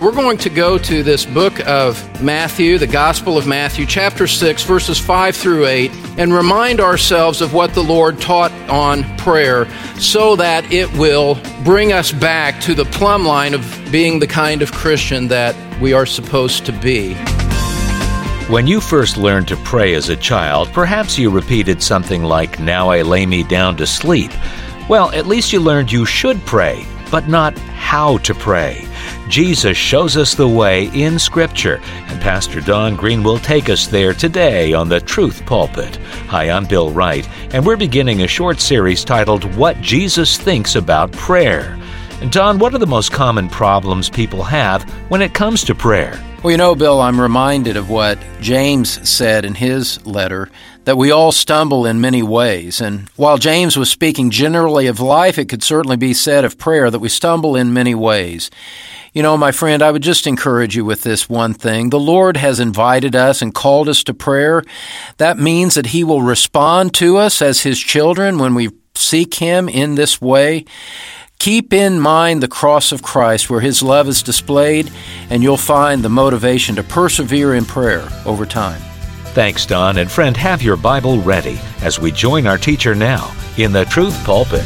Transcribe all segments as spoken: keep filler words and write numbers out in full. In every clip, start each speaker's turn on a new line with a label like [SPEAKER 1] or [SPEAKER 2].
[SPEAKER 1] We're going to go to this book of Matthew, the Gospel of Matthew, chapter six, verses five through eight, and remind ourselves of what the Lord taught on prayer so that it will bring us back to the plumb line of being the kind of Christian that we are supposed to be.
[SPEAKER 2] When you first learned to pray as a child, perhaps you repeated something like, "Now I lay me down to sleep." Well, at least you learned you should pray, but not how to pray. Jesus shows us the way in Scripture, and Pastor Don Green will take us there today on the Truth Pulpit. Hi, I'm Bill Wright, and we're beginning a short series titled, What Jesus Thinks About Prayer. And Don, what are the most common problems people have when it comes to prayer?
[SPEAKER 1] Well, you know, Bill, I'm reminded of what James said in his letter, that we all stumble in many ways. And while James was speaking generally of life, it could certainly be said of prayer that we stumble in many ways. You know, my friend, I would just encourage you with this one thing. The Lord has invited us and called us to prayer. That means that He will respond to us as His children when we seek Him in this way. Keep in mind the cross of Christ where His love is displayed, and you'll find the motivation to persevere in prayer over time.
[SPEAKER 2] Thanks, Don. And friend, have your Bible ready as we join our teacher now in the Truth Pulpit.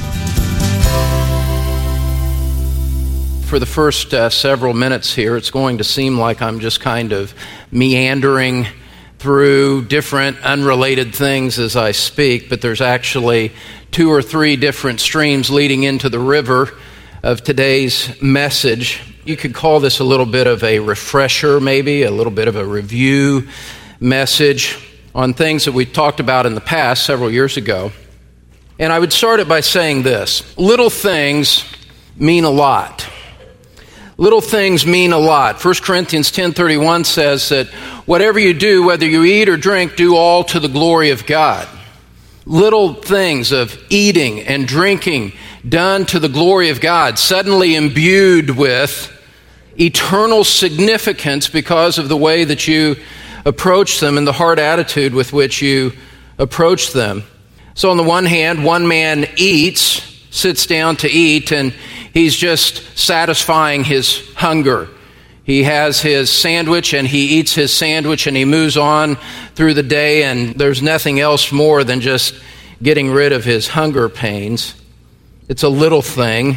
[SPEAKER 1] For the first uh, several minutes here, it's going to seem like I'm just kind of meandering through different unrelated things as I speak, but there's actually two or three different streams leading into the river of today's message. You could call this a little bit of a refresher, maybe, a little bit of a review message on things that we talked about in the past several years ago. And I would start it by saying this: little things mean a lot. Little things mean a lot. First Corinthians ten thirty-one says that whatever you do, whether you eat or drink, do all to the glory of God. Little things of eating and drinking done to the glory of God, suddenly imbued with eternal significance because of the way that you approach them and the hard attitude with which you approach them. So on the one hand, one man eats, sits down to eat, and he's just satisfying his hunger. He has his sandwich and he eats his sandwich and he moves on through the day, and there's nothing else more than just getting rid of his hunger pains. It's a little thing.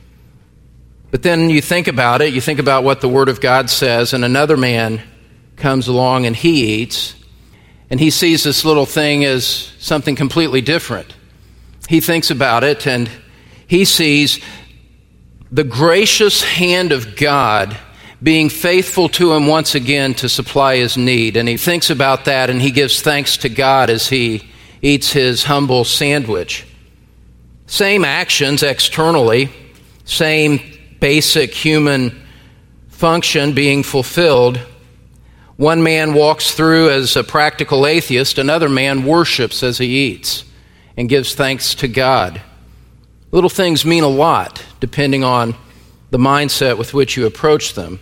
[SPEAKER 1] But then you think about it, you think about what the Word of God says, and another man comes along and he eats, and he sees this little thing as something completely different. He thinks about it and he sees the gracious hand of God being faithful to him once again to supply his need. And he thinks about that and he gives thanks to God as he eats his humble sandwich. Same actions externally, same basic human function being fulfilled. One man walks through as a practical atheist, another man worships as he eats and gives thanks to God. Little things mean a lot depending on the mindset with which you approach them.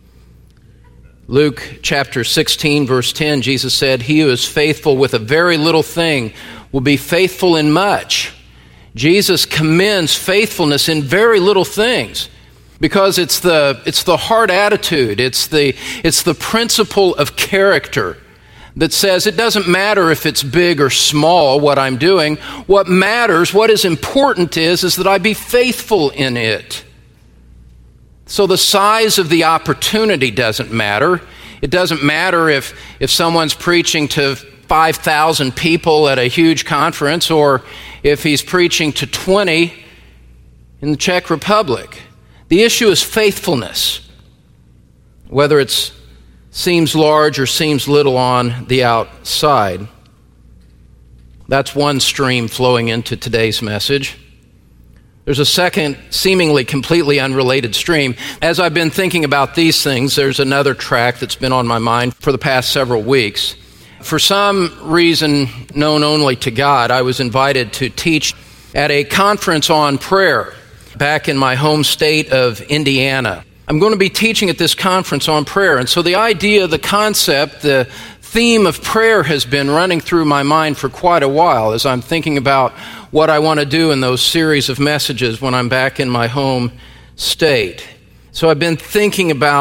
[SPEAKER 1] Luke chapter sixteen, verse ten, Jesus said, "He who is faithful with a very little thing will be faithful in much." Jesus commends faithfulness in very little things because it's the it's the heart attitude, it's the it's the principle of character that says it doesn't matter if it's big or small what I'm doing. What matters, what is important is, is that I be faithful in it. So the size of the opportunity doesn't matter. It doesn't matter if, if someone's preaching to five thousand people at a huge conference or if he's preaching to twenty in the Czech Republic. The issue is faithfulness, whether it seems large or seems little on the outside. That's one stream flowing into today's message. There's a second, seemingly completely unrelated stream. As I've been thinking about these things, there's another track that's been on my mind for the past several weeks. For some reason known only to God, I was invited to teach at a conference on prayer back in my home state of Indiana. I'm going to be teaching at this conference on prayer, and so the idea, the concept, the theme of prayer has been running through my mind for quite a while as I'm thinking about what I want to do in those series of messages when I'm back in my home state. So I've been thinking about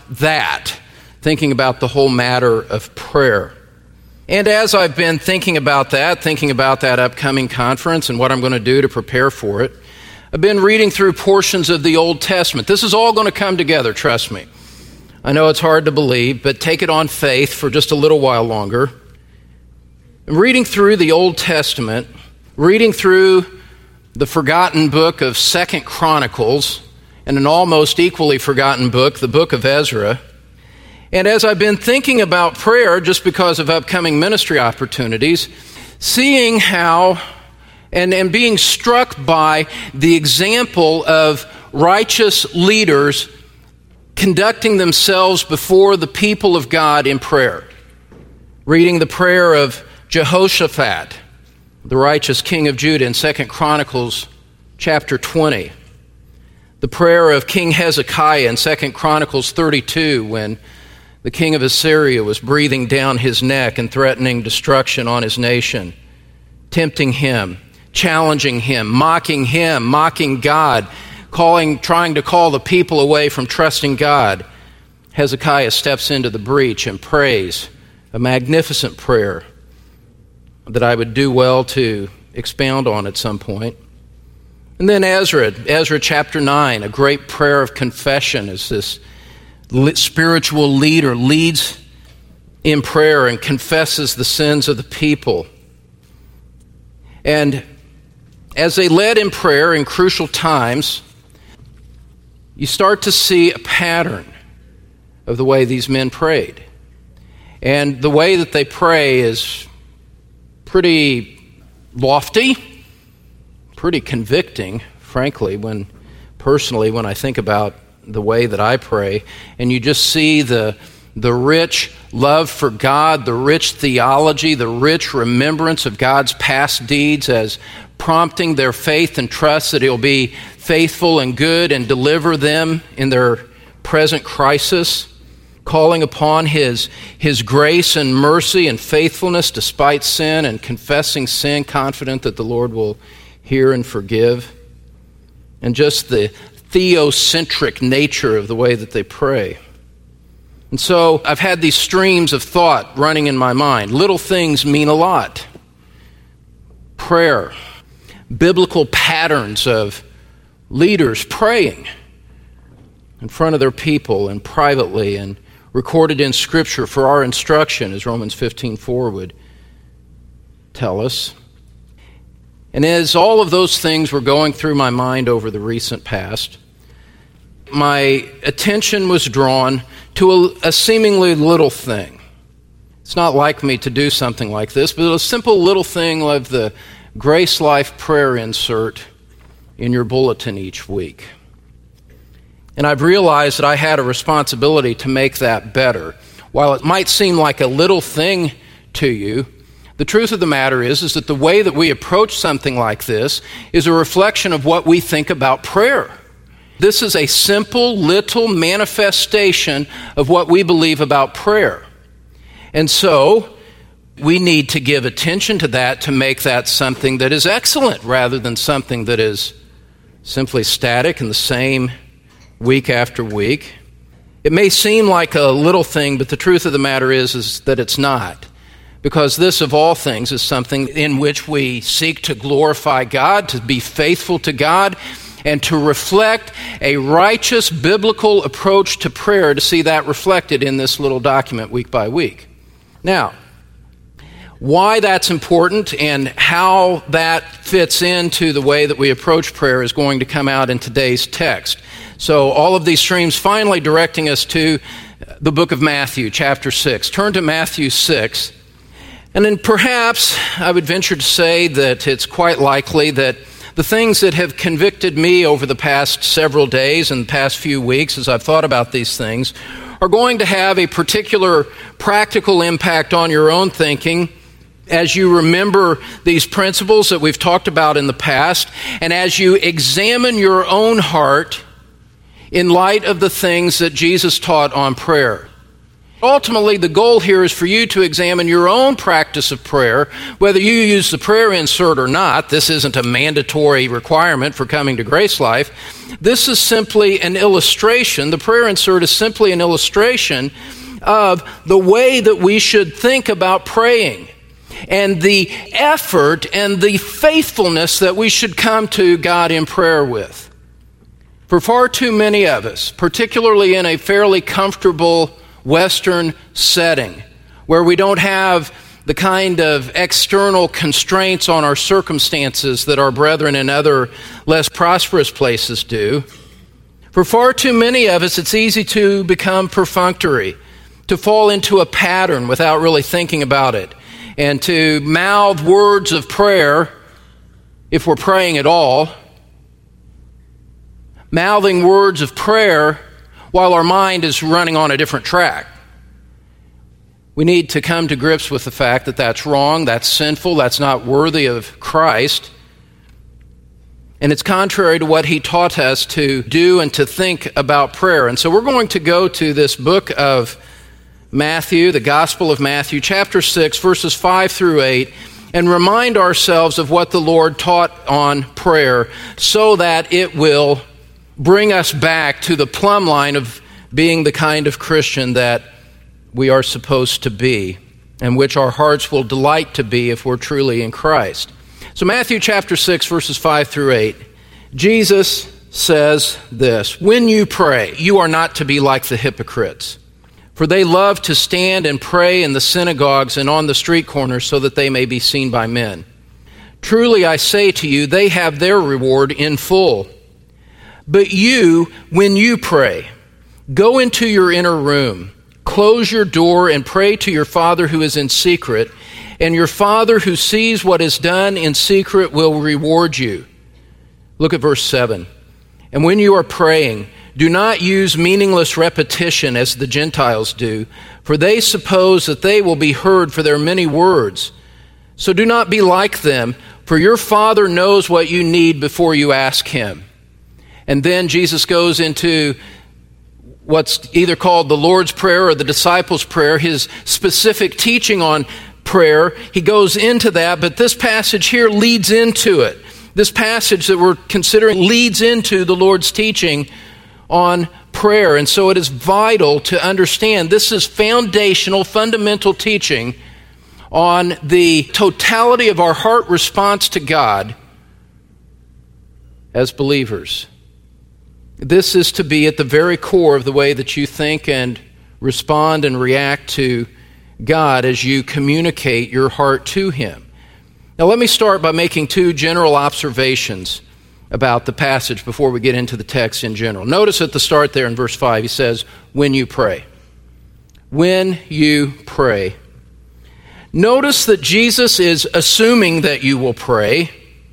[SPEAKER 1] that, thinking about the whole matter of prayer. And as I've been thinking about that, thinking about that upcoming conference and what I'm going to do to prepare for it, I've been reading through portions of the Old Testament. This is all going to come together, trust me. I know it's hard to believe, but take it on faith for just a little while longer. I'm reading through the Old Testament, reading through the forgotten book of Second Chronicles, and an almost equally forgotten book, the book of Ezra. And as I've been thinking about prayer, just because of upcoming ministry opportunities, seeing how, and, and being struck by the example of righteous leaders conducting themselves before the people of God in prayer. Reading the prayer of Jehoshaphat, the righteous king of Judah, in Second Chronicles chapter twenty. The prayer of King Hezekiah in Second Chronicles thirty-two, when the king of Assyria was breathing down his neck and threatening destruction on his nation, tempting him, challenging him, mocking him, mocking God, calling, trying to call the people away from trusting God. Hezekiah steps into the breach and prays a magnificent prayer that I would do well to expound on at some point. And then Ezra, Ezra chapter nine, a great prayer of confession as this spiritual leader leads in prayer and confesses the sins of the people. And as they led in prayer in crucial times, you start to see a pattern of the way these men prayed. And the way that they pray is pretty lofty, pretty convicting, frankly, when personally, when I think about the way that I pray, and you just see the the rich love for God, the rich theology, the rich remembrance of God's past deeds as prompting their faith and trust that He'll be faithful and good and deliver them in their present crisis, calling upon His, His grace and mercy and faithfulness despite sin, and confessing sin, confident that the Lord will hear and forgive. And just the theocentric nature of the way that they pray. And so I've had these streams of thought running in my mind. Little things mean a lot. Prayer. Biblical patterns of leaders praying in front of their people and privately and recorded in Scripture for our instruction, as Romans fifteen four would tell us. And as all of those things were going through my mind over the recent past, my attention was drawn to a, a seemingly little thing. It's not like me to do something like this, but a simple little thing of the Grace Life prayer insert in your bulletin each week. And I've realized that I had a responsibility to make that better. While it might seem like a little thing to you, the truth of the matter is, is that the way that we approach something like this is a reflection of what we think about prayer. This is a simple little manifestation of what we believe about prayer. And so we need to give attention to that to make that something that is excellent rather than something that is simply static and the same week after week. It may seem like a little thing, but the truth of the matter is, is that it's not. Because this, of all things, is something in which we seek to glorify God, to be faithful to God, and to reflect a righteous biblical approach to prayer, to see that reflected in this little document week by week. Now, why that's important and how that fits into the way that we approach prayer is going to come out in today's text. So all of these streams finally directing us to the book of Matthew, chapter six. Turn to Matthew six. And then perhaps I would venture to say that it's quite likely that the things that have convicted me over the past several days and the past few weeks as I've thought about these things are going to have a particular practical impact on your own thinking as you remember these principles that we've talked about in the past, and as you examine your own heart in light of the things that Jesus taught on prayer. Ultimately, the goal here is for you to examine your own practice of prayer, whether you use the prayer insert or not. This isn't a mandatory requirement for coming to Grace Life. This is simply an illustration. The prayer insert is simply an illustration of the way that we should think about praying and the effort and the faithfulness that we should come to God in prayer with. For far too many of us, particularly in a fairly comfortable Western setting, where we don't have the kind of external constraints on our circumstances that our brethren in other less prosperous places do, for far too many of us, it's easy to become perfunctory, to fall into a pattern without really thinking about it, and to mouth words of prayer, if we're praying at all, mouthing words of prayer while our mind is running on a different track. We need to come to grips with the fact that that's wrong, that's sinful, that's not worthy of Christ, and it's contrary to what he taught us to do and to think about prayer. And so we're going to go to this book of Matthew, the Gospel of Matthew, chapter six, verses five through eight, and remind ourselves of what the Lord taught on prayer so that it will bring us back to the plumb line of being the kind of Christian that we are supposed to be, and which our hearts will delight to be if we're truly in Christ. So Matthew chapter six, verses five through eight, Jesus says this: "When you pray, you are not to be like the hypocrites, for they love to stand and pray in the synagogues and on the street corners so that they may be seen by men. Truly I say to you, they have their reward in full. But you, when you pray, go into your inner room, close your door, and pray to your Father who is in secret, and your Father who sees what is done in secret will reward you." Look at verse seven. "And when you are praying, do not use meaningless repetition as the Gentiles do, for they suppose that they will be heard for their many words. So do not be like them, for your Father knows what you need before you ask him." And then Jesus goes into what's either called the Lord's Prayer or the Disciples' Prayer, his specific teaching on prayer. He goes into that, but this passage here leads into it. This passage that we're considering leads into the Lord's teaching on prayer. And so it is vital to understand this is foundational, fundamental teaching on the totality of our heart response to God as believers. This is to be at the very core of the way that you think and respond and react to God as you communicate your heart to him. Now let me start by making two general observations about the passage before we get into the text in general. Notice at the start there in verse five, he says, "When you pray." When you pray. Notice that Jesus is assuming that you will pray,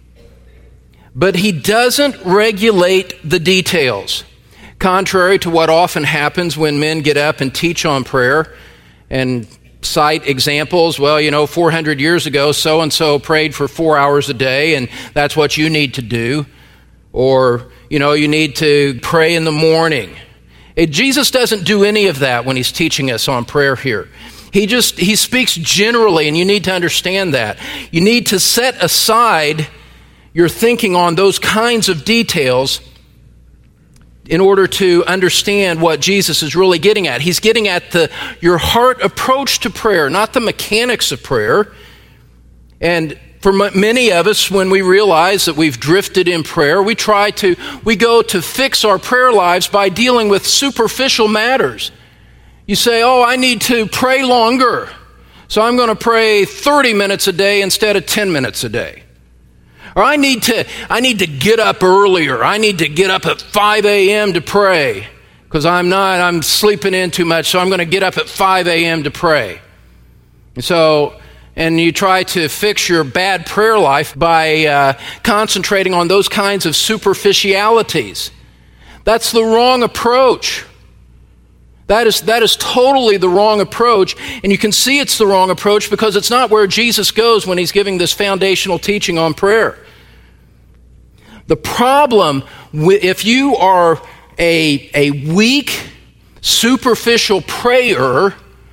[SPEAKER 1] but he doesn't regulate the details, contrary to what often happens when men get up and teach on prayer and cite examples. Well, you know, four hundred years ago, so-and-so prayed for four hours a day, and that's what you need to do. Or, you know, you need to pray in the morning. It, Jesus doesn't do any of that when he's teaching us on prayer here. He just, he speaks generally, and you need to understand that. You need to set aside your thinking on those kinds of details in order to understand what Jesus is really getting at. He's getting at the your heart approach to prayer, not the mechanics of prayer. And for m- many of us, when we realize that we've drifted in prayer, we try to, we go to fix our prayer lives by dealing with superficial matters. You say, oh, I need to pray longer, so I'm going to pray thirty minutes a day instead of ten minutes a day. Or I need to I need to get up earlier. I need to get up at five a.m. to pray because I'm not, I'm sleeping in too much, so I'm going to get up at five a.m. to pray. And so, and you try to fix your bad prayer life by uh, concentrating on those kinds of superficialities. That's the wrong approach. That is, that is totally the wrong approach, and you can see it's the wrong approach because it's not where Jesus goes when he's giving this foundational teaching on prayer. The problem, if you are a, a weak, superficial prayer,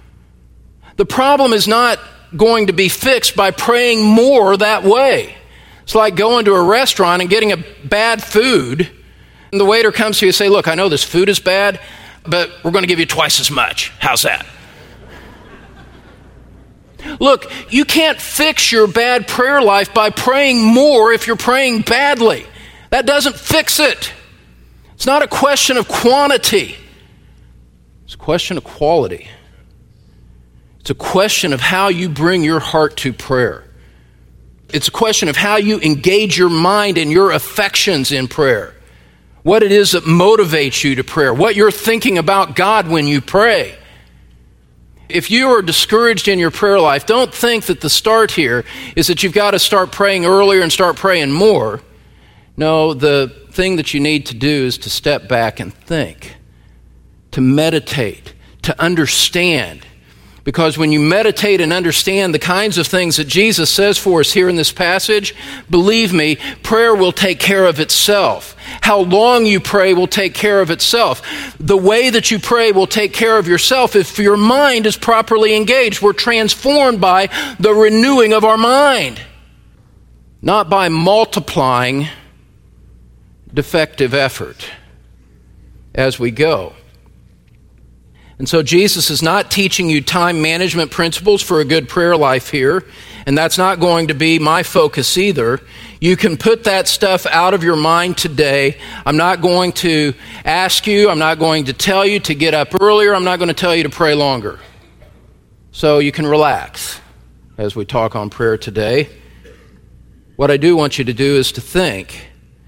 [SPEAKER 1] The problem is not going to be fixed by praying more that way. It's like going to a restaurant and getting a bad food, and the waiter comes to you and say, look, I know this food is bad, but we're going to give you twice as much. How's that? Look, you can't fix your bad prayer life by praying more if you're praying badly. That doesn't fix it. It's not a question of quantity. It's a question of quality. It's a question of how you bring your heart to prayer. It's a question of how you engage your mind and your affections in prayer. What it is that motivates you to prayer. What you're thinking about God when you pray. If you are discouraged in your prayer life, don't think that the start here is that you've got to start praying earlier and start praying more. No, the thing that you need to do is to step back and think, to meditate, to understand. Because when you meditate and understand the kinds of things that Jesus says for us here in this passage, believe me, prayer will take care of itself. How long you pray will take care of itself. The way that you pray will take care of yourself if your mind is properly engaged. We're transformed by the renewing of our mind, not by multiplying defective effort as we go. And so Jesus is not teaching you time management principles for a good prayer life here, and that's not going to be my focus either. You can put that stuff out of your mind today. I'm not going to ask you, I'm not going to tell you to get up earlier, I'm not going to tell you to pray longer. So you can relax as we talk on prayer today. What I do want you to do is to think.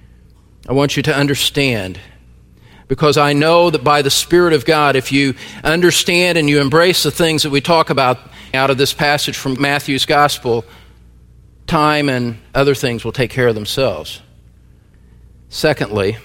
[SPEAKER 1] I want you to understand. Because I know that by the Spirit of God, if you understand and you embrace the things that we talk about out of this passage from Matthew's Gospel, time and other things will take care of themselves. Secondly,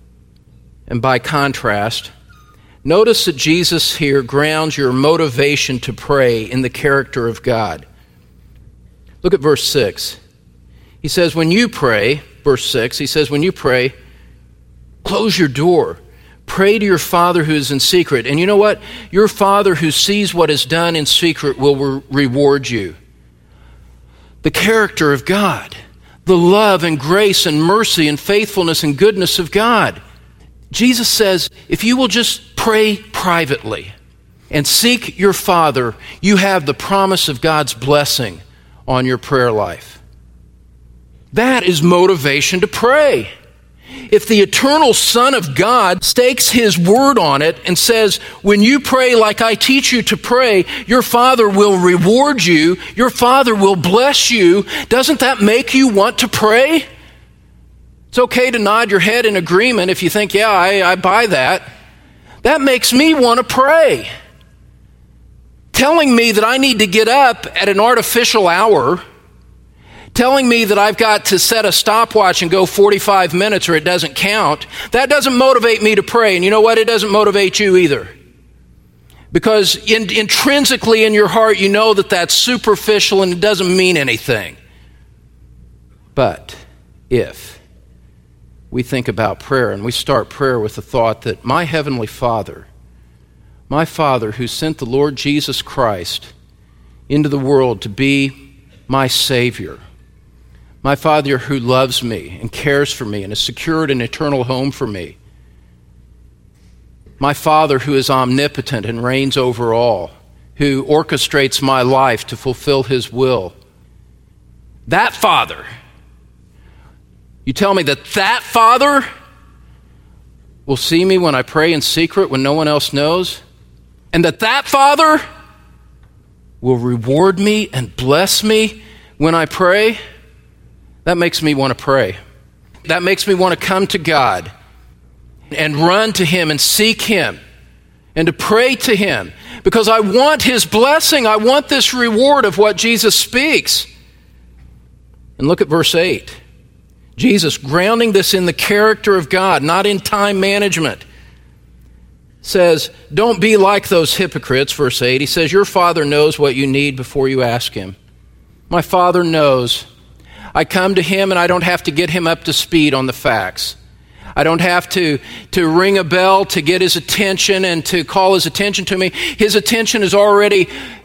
[SPEAKER 1] and by contrast, notice that Jesus here grounds your motivation to pray in the character of God. Look at verse six. He says, when you pray, verse six, he says, when you pray, close your door. Pray to your Father who is in secret. And you know what? Your Father who sees what is done in secret will re- reward you. The character of God. The love and grace and mercy and faithfulness and goodness of God. Jesus says, if you will just pray privately and seek your Father, you have the promise of God's blessing on your prayer life. That is motivation to pray. If the eternal Son of God stakes His word on it and says, when you pray like I teach you to pray, your Father will reward you, your Father will bless you, doesn't that make you want to pray? It's okay to nod your head in agreement if you think, yeah, I, I buy that. That makes me want to pray. Telling me that I need to get up at an artificial hour, telling me that I've got to set a stopwatch and go forty-five minutes or it doesn't count, that doesn't motivate me to pray. And you know what? It doesn't motivate you either. Because in, intrinsically in your heart, you know that that's superficial and it doesn't mean anything. But if we think about prayer and we start prayer with the thought that my Heavenly Father, my Father who sent the Lord Jesus Christ into the world to be my Savior, my Father who loves me and cares for me and has secured an eternal home for me. My Father who is omnipotent and reigns over all, who orchestrates my life to fulfill His will. That Father, you tell me that that Father will see me when I pray in secret when no one else knows? And that that Father will reward me and bless me when I pray? That makes me want to pray. That makes me want to come to God and run to Him and seek Him and to pray to Him because I want His blessing. I want this reward of what Jesus speaks. And look at verse eight. Jesus, grounding this in the character of God, not in time management, says, don't be like those hypocrites, verse eight. He says, your Father knows what you need before you ask Him. My Father knows. I come to Him and I don't have to get Him up to speed on the facts. I don't have to, to ring a bell to get His attention and to call His attention to me. His attention is already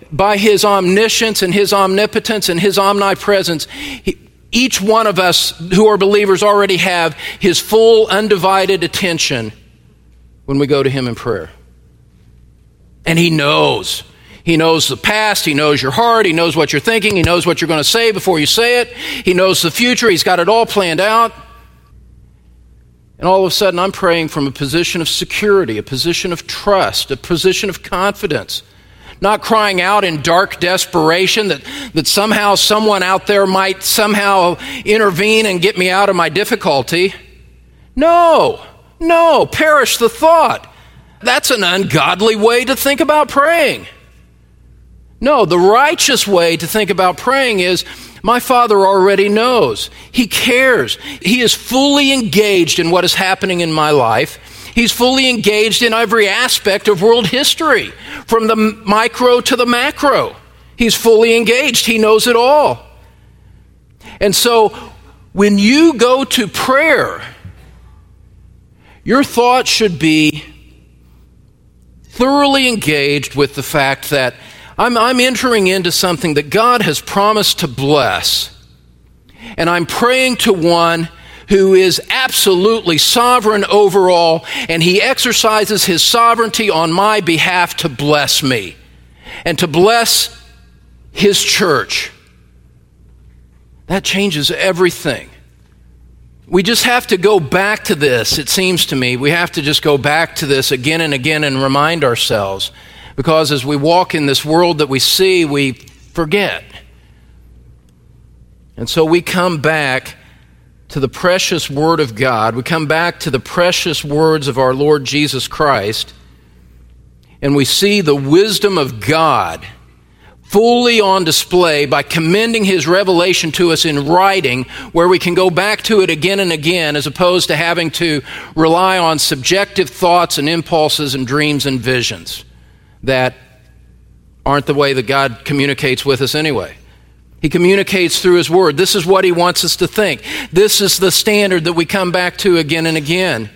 [SPEAKER 1] by his omniscience and his omnipotence and his omnipresence, he, each one of us who are believers already have his full, undivided attention when we go to him in prayer. And he knows. He knows the past. He knows your heart. He knows what you're thinking. He knows what you're going to say before you say it. He knows the future. He's got it all planned out. And all of a sudden, I'm praying from a position of security, a position of trust, a position of confidence. Not crying out in dark desperation that, that somehow someone out there might somehow intervene and get me out of my difficulty. No, no, perish the thought. That's an ungodly way to think about praying. No, the righteous way to think about praying is, my Father already knows. He cares. He is fully engaged in what is happening in my life. He's fully engaged in every aspect of world history, from the micro to the macro. He's fully engaged. He knows it all. And so, when you go to prayer, your thoughts should be thoroughly engaged with the fact that I'm, I'm entering into something that God has promised to bless. And I'm praying to one who is absolutely sovereign over all, and he exercises his sovereignty on my behalf to bless me and to bless his church. That changes everything. We just have to go back to this, it seems to me. We have to just go back to this again and again and remind ourselves. Because as we walk in this world that we see, we forget. And so we come back to the precious Word of God. We come back to the precious words of our Lord Jesus Christ. And we see the wisdom of God fully on display by commending his revelation to us in writing, where we can go back to it again and again, as opposed to having to rely on subjective thoughts and impulses and dreams and visions that aren't the way that God communicates with us anyway. He communicates through his word. This is what he wants us to think. This is the standard that we come back to again and again.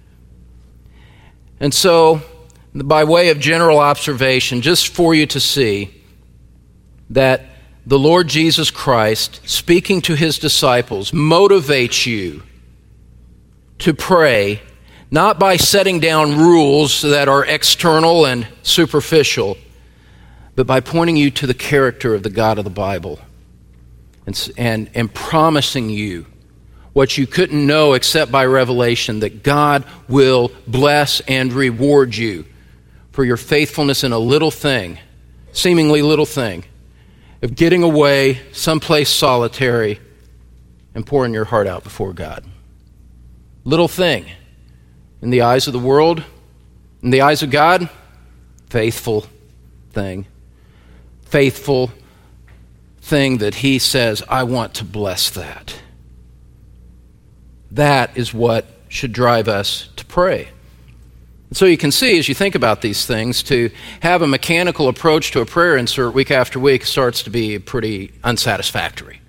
[SPEAKER 1] And so, by way of general observation, just for you to see that the Lord Jesus Christ, speaking to his disciples, motivates you to pray, not by setting down rules that are external and superficial, but by pointing you to the character of the God of the Bible and, and, and promising you what you couldn't know except by revelation, that God will bless and reward you for your faithfulness in a little thing, seemingly little thing, of getting away someplace solitary and pouring your heart out before God. Little thing. In the eyes of the world, in the eyes of God, faithful thing. Faithful thing that he says, I want to bless that. That is what should drive us to pray. And so you can see, as you think about these things, to have a mechanical approach to a prayer insert week after week starts to be pretty unsatisfactory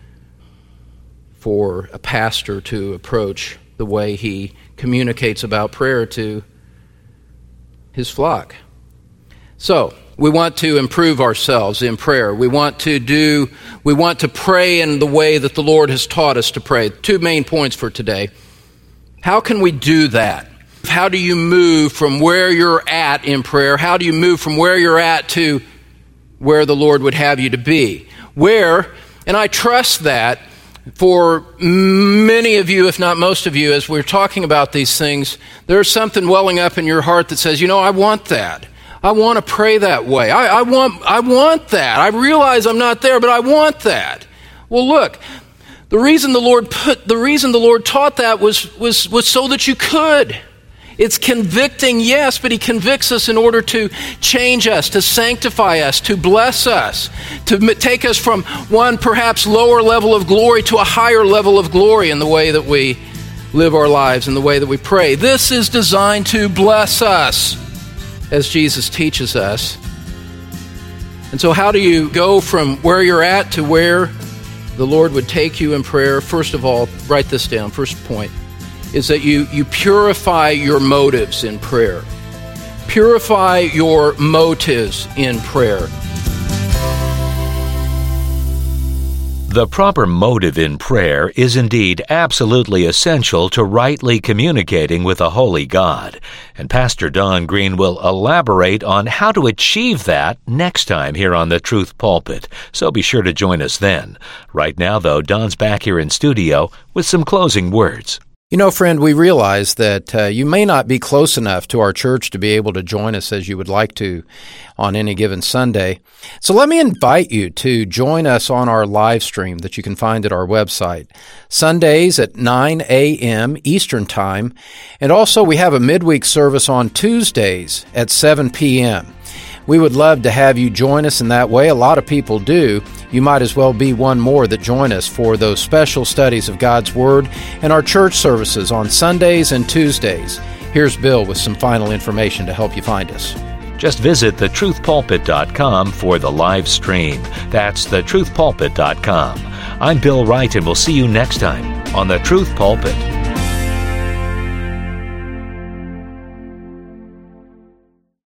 [SPEAKER 1] for a pastor to approach the way he communicates about prayer to his flock. So, we want to improve ourselves in prayer. We want to do, we want to pray in the way that the Lord has taught us to pray. Two main points for today. How can we do that? How do you move from where you're at in prayer? How do you move from where you're at to where the Lord would have you to be? Where, and I trust that for many of you, if not most of you, as we're talking about these things, there's something welling up in your heart that says, you know, I want that. I want to pray that way. I, I want I want that. I realize I'm not there, but I want that. Well, look, the reason the Lord put the reason the Lord taught that was was was so that you could. It's convicting, yes, but he convicts us in order to change us, to sanctify us, to bless us, to take us from one perhaps lower level of glory to a higher level of glory in the way that we live our lives, in the way that we pray. This is designed to bless us, as Jesus teaches us. And so how do you go from where you're at to where the Lord would take you in prayer? First of all, write this down. First point is that you, you purify your motives in prayer. Purify your motives in prayer.
[SPEAKER 2] The proper motive in prayer is indeed absolutely essential to rightly communicating with a holy God, and Pastor Don Green will elaborate on how to achieve that next time here on the Truth Pulpit, so be sure to join us then. Right now, though, Don's back here in studio with some closing words.
[SPEAKER 1] You know, friend, we realize that uh, you may not be close enough to our church to be able to join us as you would like to on any given Sunday. So let me invite you to join us on our live stream that you can find at our website, Sundays at nine a.m. Eastern Time. And also we have a midweek service on Tuesdays at seven p.m. We would love to have you join us in that way. A lot of people do. You might as well be one more that join us for those special studies of God's Word and our church services on Sundays and Tuesdays. Here's Bill with some final information to help you find us.
[SPEAKER 2] Just visit the truth pulpit dot com for the live stream. That's the truth pulpit dot com. I'm Bill Wright, and we'll see you next time on the Truth Pulpit.